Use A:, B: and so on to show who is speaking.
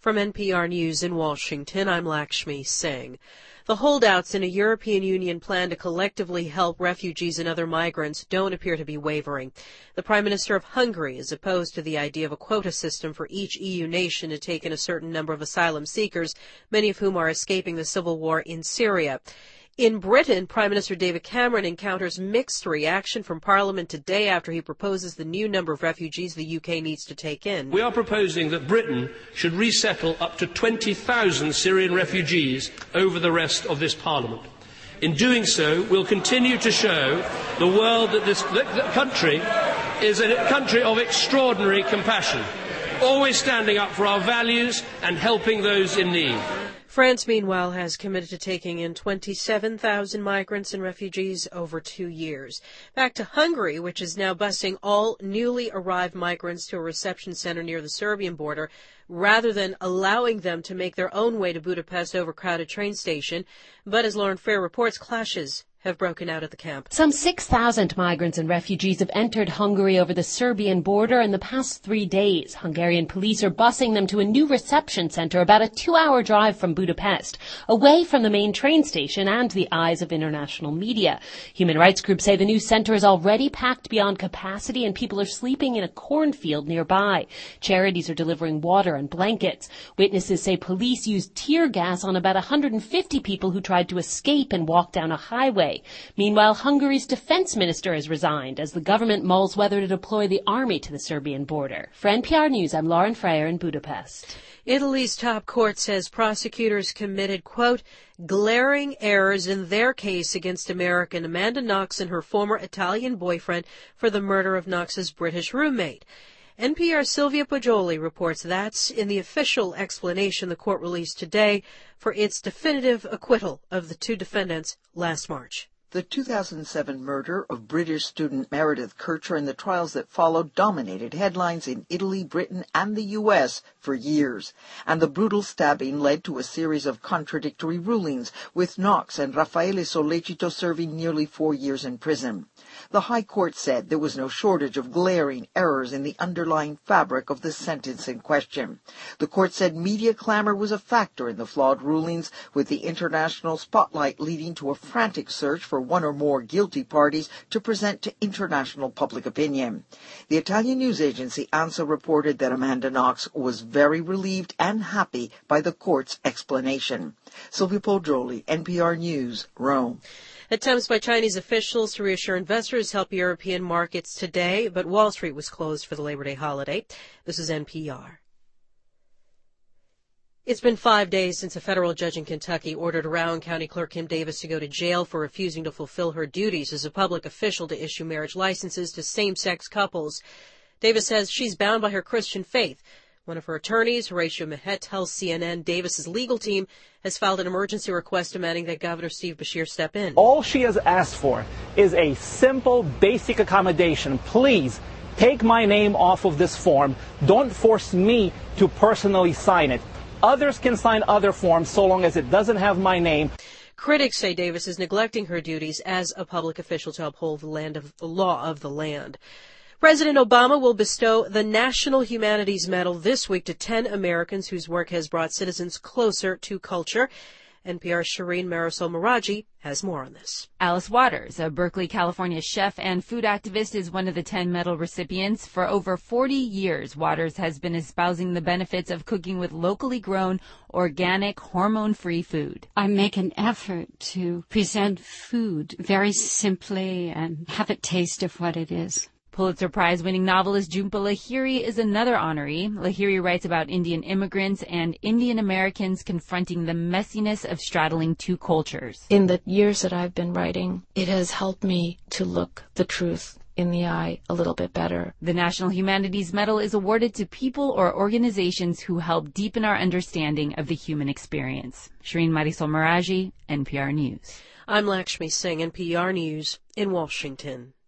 A: From NPR News in Washington, I'm Lakshmi Singh. The holdouts in a European Union plan to collectively help refugees and other migrants don't appear to be wavering. The Prime Minister of Hungary is opposed to the idea of a quota system for each EU nation to take in a certain number of asylum seekers, many of whom are escaping the civil war in Syria. In Britain, Prime Minister David Cameron encounters mixed reaction from Parliament today after he proposes the new number of refugees the UK needs to take in.
B: We are proposing that Britain should resettle up to 20,000 Syrian refugees over the rest of this Parliament. In doing so, we'll continue to show the world that this country is a country of extraordinary compassion, always standing up for our values and helping those in need.
A: France, meanwhile, has committed to taking in 27,000 migrants and refugees over 2 years. Back to Hungary, which is now busing all newly arrived migrants to a reception center near the Serbian border, rather than allowing them to make their own way to Budapest's overcrowded train station. But as Lauren Fair reports, clashes have broken out at the camp.
C: Some 6,000 migrants and refugees have entered Hungary over the Serbian border in the past 3 days. Hungarian police are busing them to a new reception center about a 2-hour drive from Budapest, away from the main train station and the eyes of international media. Human rights groups say the new center is already packed beyond capacity and people are sleeping in a cornfield nearby. Charities are delivering water and blankets. Witnesses say police used tear gas on about 150 people who tried to escape and walk down a highway. Meanwhile, Hungary's defense minister has resigned as the government mulls whether to deploy the army to the Serbian border. For NPR News, I'm Lauren Freyer in Budapest.
A: Italy's top court says prosecutors committed, quote, glaring errors in their case against American Amanda Knox and her former Italian boyfriend for the murder of Knox's British roommate. NPR's Sylvia Poggioli reports that's in the official explanation the court released today for its definitive acquittal of the two defendants last March.
D: The 2007 murder of British student Meredith Kercher and the trials that followed dominated headlines in Italy, Britain, and the U.S. for years. And the brutal stabbing led to a series of contradictory rulings, with Knox and Raffaele Sollecito serving nearly 4 years in prison. The High Court said there was no shortage of glaring errors in the underlying fabric of the sentence in question. The court said media clamor was a factor in the flawed rulings, with the international spotlight leading to a frantic search for one or more guilty parties to present to international public opinion. The Italian news agency ANSA reported that Amanda Knox was very relieved and happy by the court's explanation. Sylvia Poggioli, NPR News, Rome.
A: Attempts by Chinese officials to reassure investors help European markets today, but Wall Street was closed for the Labor Day holiday. This is NPR. It's been 5 days since a federal judge in Kentucky ordered Rowan County Clerk Kim Davis to go to jail for refusing to fulfill her duties as a public official to issue marriage licenses to same-sex couples. Davis says she's bound by her Christian faith. One of her attorneys, Horatio Mahet, tells CNN Davis's legal team has filed an emergency request demanding that Governor Steve Beshear step in.
E: All she has asked for is a simple, basic accommodation. Please take my name off of this form. Don't force me to personally sign it. Others can sign other forms so long as it doesn't have my name.
A: Critics say Davis is neglecting her duties as a public official to uphold the law of the land. President Obama will bestow the National Humanities Medal this week to 10 Americans whose work has brought citizens closer to culture. NPR's Shireen Marisol Meraji has more on this.
F: Alice Waters, a Berkeley, California chef and food activist, is one of the 10 medal recipients. For over 40 years, Waters has been espousing the benefits of cooking with locally grown, organic, hormone-free food.
G: I make an effort to present food very simply and have a taste of what it is.
F: Pulitzer Prize-winning novelist Jhumpa Lahiri is another honoree. Lahiri writes about Indian immigrants and Indian Americans confronting the messiness of straddling two cultures.
H: In the years that I've been writing, it has helped me to look the truth in the eye a little bit better.
F: The National Humanities Medal is awarded to people or organizations who help deepen our understanding of the human experience. Shireen Marisol Meraji, NPR News.
A: I'm Lakshmi Singh, NPR News in Washington.